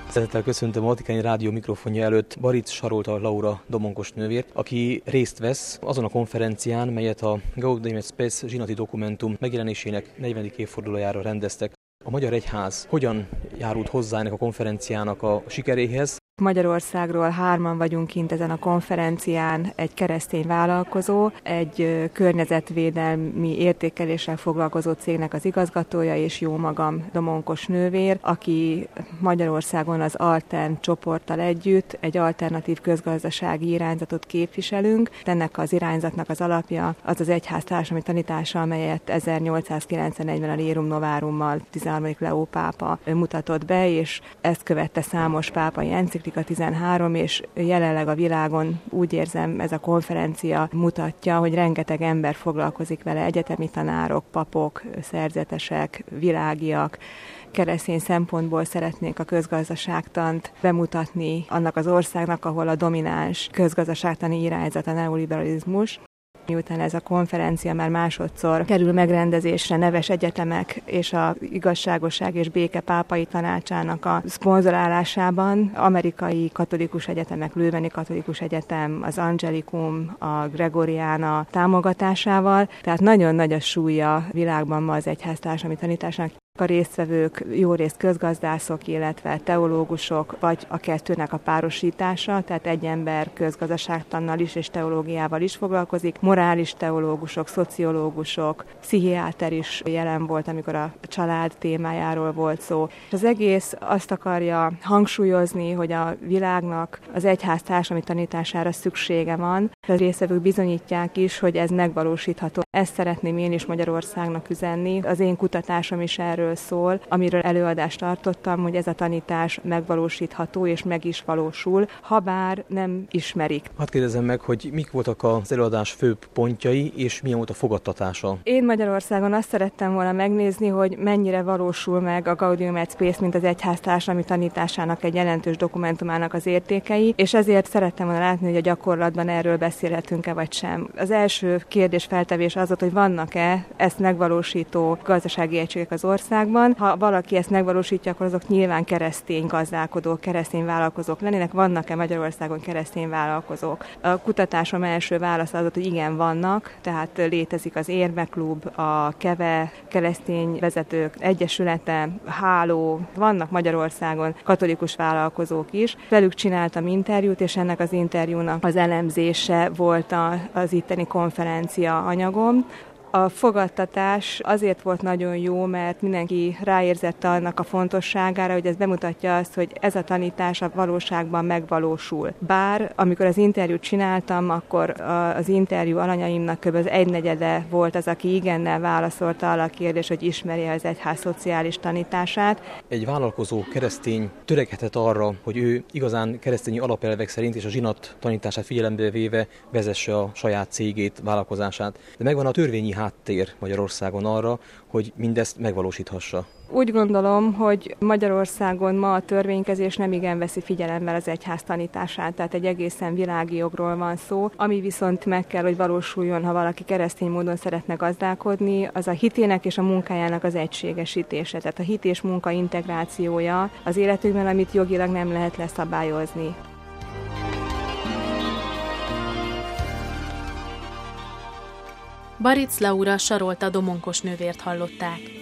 Szeretettel köszöntöm a Vatikányi Rádió mikrofonja előtt Barics Sarolta Laura domonkos nővért, aki részt vesz azon a konferencián, melyet a Gaudium et Spes zsinati dokumentum megjelenésének 40. évfordulójára rendeztek. A Magyar Egyház hogyan járult hozzá ennek a konferenciának a sikeréhez? Magyarországról 3-an vagyunk kint ezen a konferencián, egy keresztény vállalkozó, egy környezetvédelmi értékeléssel foglalkozó cégnek az igazgatója, és jó magam, domonkos nővér, aki Magyarországon az Altern csoporttal együtt egy alternatív közgazdasági irányzatot képviselünk. Ennek az irányzatnak az alapja az az egyház társadalmi tanítása, amelyet 1891-ben a Rerum Novárummal 13. Leó pápa mutatott be, és ezt követte számos pápai enciklika, 13, és jelenleg a világon úgy érzem, ez a konferencia mutatja, hogy rengeteg ember foglalkozik vele, egyetemi tanárok, papok, szerzetesek, világiak, keresztény szempontból szeretnék a közgazdaságtant bemutatni annak az országnak, ahol a domináns közgazdaságtani irányzat a neoliberalizmus. Miután ez a konferencia már másodszor kerül megrendezésre neves egyetemek és az Igazságosság és Béke Pápai Tanácsának a szponzorálásában, amerikai katolikus egyetemek, Lőveni Katolikus Egyetem, az Angelicum, a Gregoriana támogatásával, tehát nagyon nagy a súlya világban ma az egyháztársadalmi tanításnak. A résztvevők jó részt közgazdászok, illetve teológusok, vagy a kettőnek a párosítása, tehát egy ember közgazdaságtannal is és teológiával is foglalkozik, morális teológusok, szociológusok, pszichiáter is jelen volt, amikor a család témájáról volt szó. Az egész azt akarja hangsúlyozni, hogy a világnak az egyház társadalmi tanítására szüksége van. A résztvevők bizonyítják is, hogy ez megvalósítható. Ezt szeretném én is Magyarországnak üzenni. Az én kutatásom is erről szól, amiről előadást tartottam, hogy ez a tanítás megvalósítható és meg is valósul, habár nem ismerik. Hadd kérdezzem meg, hogy mik voltak az előadás főbb pontjai, és milyen volt a fogadtatása? Én Magyarországon azt szerettem volna megnézni, hogy mennyire valósul meg a Gaudium et Spes, mint az egyház társadalmi tanításának egy jelentős dokumentumának az értékei, és ezért szerettem volna látni, hogy a gyakorlatban erről beszélhetünk-e vagy sem. Az első kérdés feltevés az volt, hogy vannak-e ezt megvalósító gazdasági egységek az országban. Ha valaki ezt megvalósítja, akkor azok nyilván keresztény gazdálkodók, keresztény vállalkozók lennének. Vannak-e Magyarországon keresztény vállalkozók? A kutatásom első válasz az, hogy igen, vannak, tehát létezik az Érmeklub, a KEVE, Keresztény Vezetők Egyesülete, Háló, vannak Magyarországon katolikus vállalkozók is. Velük csináltam interjút, és ennek az interjúnak az elemzése volt az itteni konferencia anyagom. A fogadtatás azért volt nagyon jó, mert mindenki ráérzett annak a fontosságára, hogy ez bemutatja azt, hogy ez a tanítás a valóságban megvalósul. Bár amikor az interjút csináltam, akkor az interjú alanyaimnak kb. Az 1/4 volt az, aki igennel válaszolta arra a kérdést, hogy ismeri az egyház szociális tanítását. Egy vállalkozó keresztény törekedhet arra, hogy ő igazán keresztényi alapelvek szerint és a zsinat tanítását figyelembe véve vezesse a saját cégét, vállalkozását. De megvan a törvényi háttér Magyarországon arra, hogy mindezt megvalósíthassa. Úgy gondolom, hogy Magyarországon ma a törvénykezés nem igen veszi figyelembe az egyház tanítását, tehát egy egészen világi jogról van szó, ami viszont meg kell, hogy valósuljon, ha valaki keresztény módon szeretne gazdálkodni, az a hitének és a munkájának az egységesítése, tehát a hit és munka integrációja az életünkben, amit jogilag nem lehet leszabályozni. Barics Laura Sarolta domonkos nővért hallották.